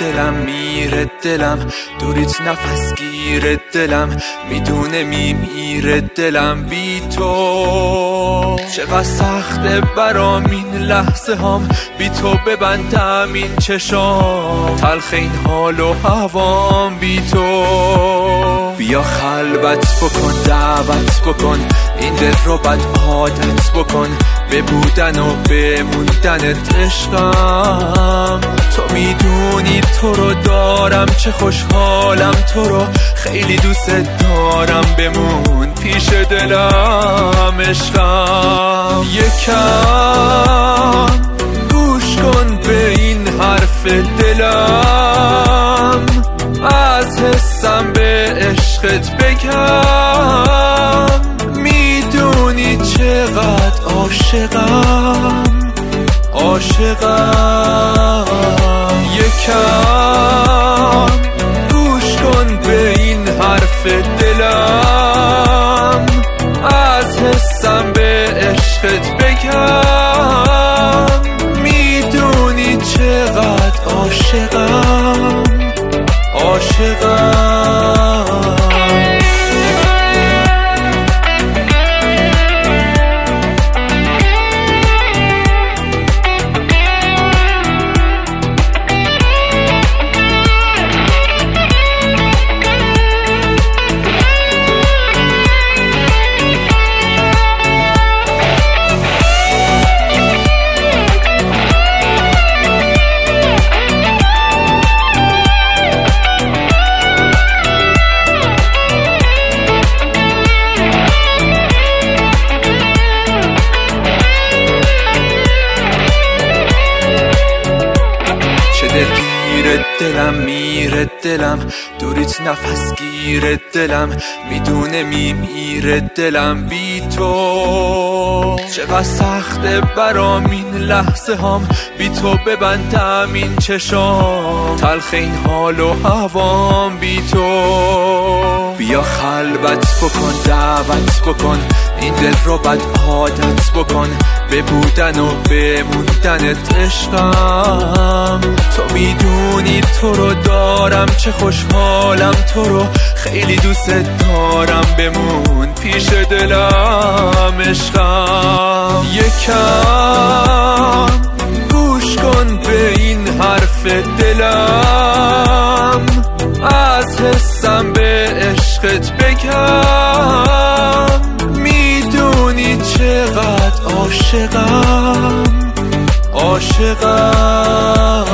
دلم میره دلم دوریت نفس گیره دلم میدونه میمیره دلم بی تو چقدر سخته برام این لحظه هام بی تو ببندم این چشام تلخ این حال و هوام بی تو بیا خلوت بکن دعوت بکن این دل رو بد عادت بکن به بودن و بموندنت عشقم تو میدونی تو رو دارم چه خوشحالم تو رو خیلی دوست دارم بمون پیش دلم عشقم یکم گوش کن به این حرف دلم از حسم به عشقت بگم میدونی چقدر عاشقم یکم گوش کن به این حرف دلم از حسم به عشقت بگم میدونی چقدر عاشقم دلم میره دلم دوریت نفس گیره دلم میدونه میمیره دلم بی تو چقدر سخته برام این لحظه هام بی تو ببندم این چشام تلخ این حال و هوام بی تو بیا خلوت بکن دعوت بکن این دل رو بد عادت بکن به بودن و بموندنت عشقم تو میدونی تو رو دارم چه خوشحالم تو رو خیلی دوست دارم بمون پیش دلم عشقم یکم گوش کن به این حرف دلم از حسم به عشقت بگم میدونی چقدر عاشقم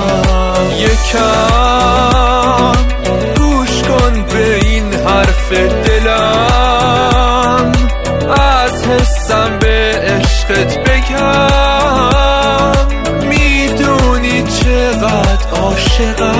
یکم گوش کن به این حرف دلم از حسم به عشقت بگم میدونی چقدر عاشقم